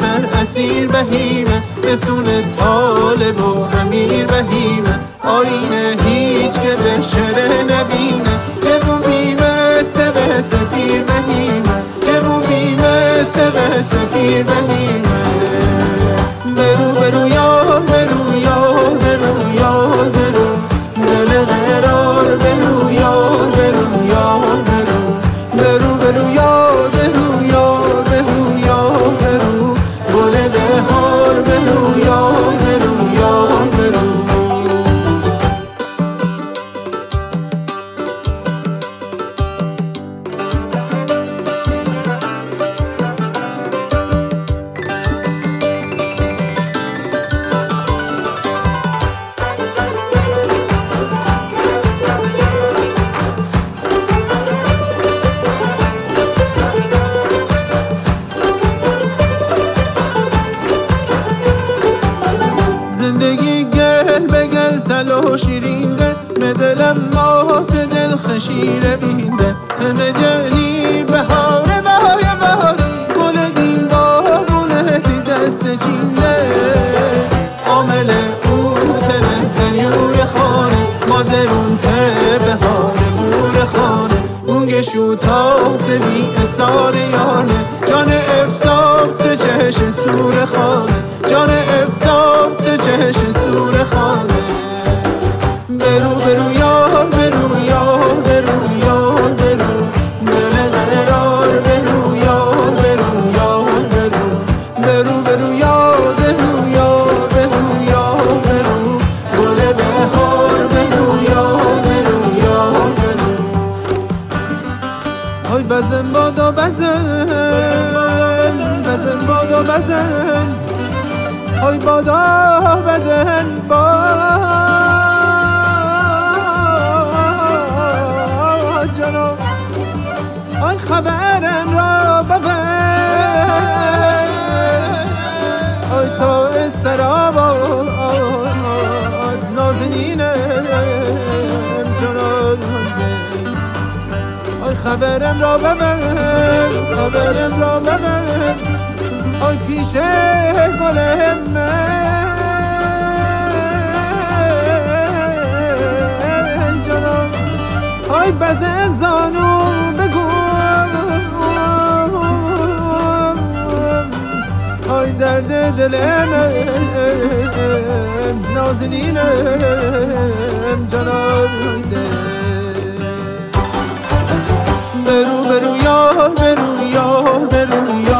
آخر اسیر بهیمه، بسون طالب و امیر بهیمه، آینه هیچ که به شره نبینه، جبون بیمه تبه سپیر بهیمه، جبون بیمه تبه سپیر بهیمه. برو برو یار برو یار برو یار برو، دل قرار برو یار برو یار برو، برو برو یار برو یار برو یار برو، گل بهار برو یار برو یار برو. زندگی گل به گل تلا و شیرینه، به دلم مات دل خشیره بینده، تن جلی بهاره بهای بهاری، گل دین بابونه تی دست چینه، عامل او تنه دنیور خانه، مازرون ته بهاره مور خانه، مونگشو تا سبی استار یانه، جان افتاب تو چهش سور خانه، جان افتاب تو چهش سور خانه. برو برو یار برو یار برو یار برو، دل قرار برو یار برو یار برو، برو برو یار برو یار برو یار برو، گل بهار برو یار برو یار برو. های بزن بادا بزن بزن بادا بزن، های بادا بزن با جناب، های خبرم را ببر، های تا استراباد نازنینم جناب، های خبرم را ببر خبرم را ببر، آی پیش گل من جانم، آی بزن زانو بگو، آی درد دلم نازنینم جانم. برو برو یار برو یار برو یار